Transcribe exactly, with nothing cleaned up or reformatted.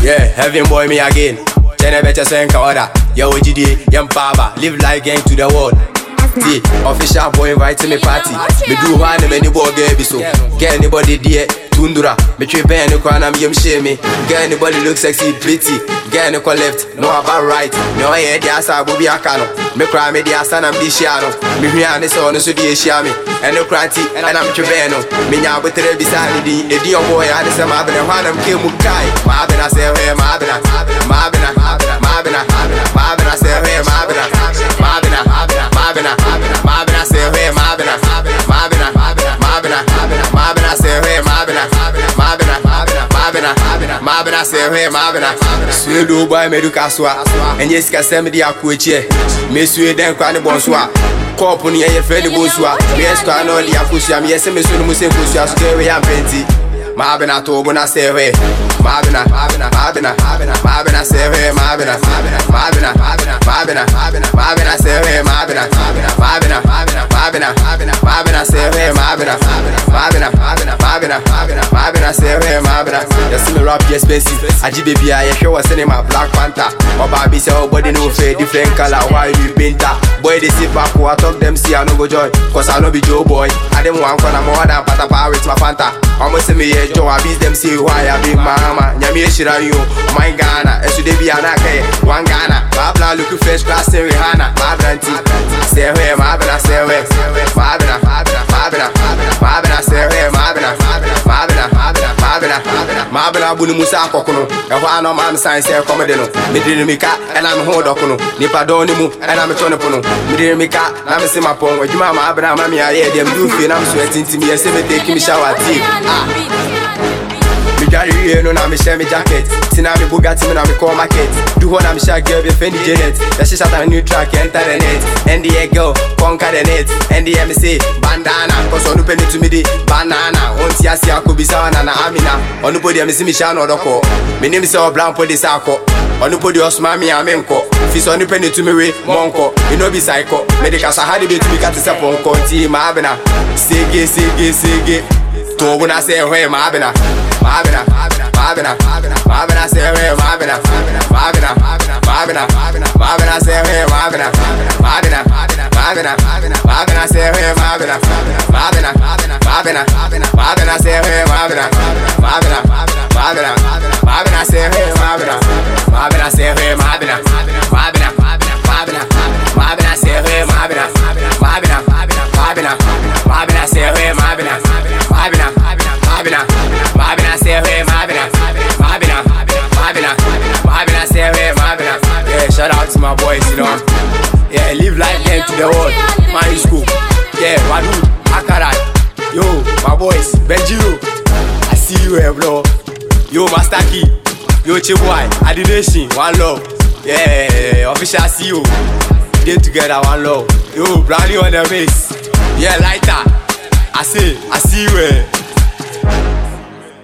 Yeah, heaven boy me again. Chene better say nka order. Yo G D, yam paba, live like gang to the world. See, official boy invite me party. Me do one many boy get be so. Get anybody there, tundura. Me trip any corner me yam shame me. Get anybody look sexy, pretty. Get any call left, no about right. No yeah, the asa bubi akano. Me cry me the asa na me shiano. Me hia ne so no so di shia me. And no cranty, and I'm tribeno. Me nya betre beside the the dear boy and the sama ben one am ke mukai. Ma ben I say hey ma ben ma ben ma ben ma ben I say hey ma ben ma ben ma ben ma ben I say hey ma ben ma ben ma ben ma ben I say hey ma ben ma ben ma ben ma ben I say hey ma ben sue do boy me do kaswa enye sika sem di akueche me sue den kwa ne bonsoa Kopu ni ye friend bonsoa me sika no di akusia me se me so no se kusia so we am penti ma be na to bo na se we ma be na ma be na ma be na ma be na se we ma be na ma be na ma be na ma be na ma be na se we ma be na ma be na ma be na ma be na ma be na se we ma be na ma be na ma be na ma be na ma be na se we ma be na just me rap yes basic aji baby I hear was say my Black Panther oba be say body no fair different color why you painter boy they sit back I talk them see I no go joy cause I no be Joe boy I dem one corner more than patapa with my Fanta almost say me yeah Joe I beat them see why I be mama nyame shira you my Ghana esu de bi anaka one Ghana babla look fresh class say Rihanna my brandy say we my bana say we my bana my bana my bana say we my bana my bana my bana my bana bunu musa kokono e ho ano man sign say come de no me dire mi ka e na me ho dokono nipa don ni mu e na me to ne pono me dire mi ka na me se mapon adwuma ma bana ma me aye dem do fe na me so etintimi e se me take me shower tea ah me carry you no na me share me jacket tina me Bugatti me na me call market do what I'm shy girl be Fendi Janet that she shot a new track enter the net and the girl conquer the net and the M C bandana cause on penny to me the banana on tia sia ko bi sa na na amina on podi me see me sha no doko me name say oblan podi sa ko on podi osma me amenko fi so on penny to me we monko you know be psycho me de kasa hadi be to me kat se ponko ti ma abena sege sege sege to bona say we ma abena ma abena ma abena ma abena say we ma abena ma abena ma abena ma abena say we ma abena ma abena ma abena ma abena say we ma abena ma abena ma abena ma abena say we ma abena ma abena ma abena ma abena say we ma abena ma abena say we ma abena ma abena ma abena ma abena say we ma abena ma abena ma abena ma abena say we ma abena ma abena ma abena ma abena say we ma abena ma abena ma abena ma abena say we ma abena yeah shout out to my boys you know yeah live life then to the world my school yeah Wadu Akara yo my boys Benjiro I see you here bro yo Master Key yo Chiboy Adination one love yeah official C E O get together one love yo Brownie on the base yeah lighter I say I see you here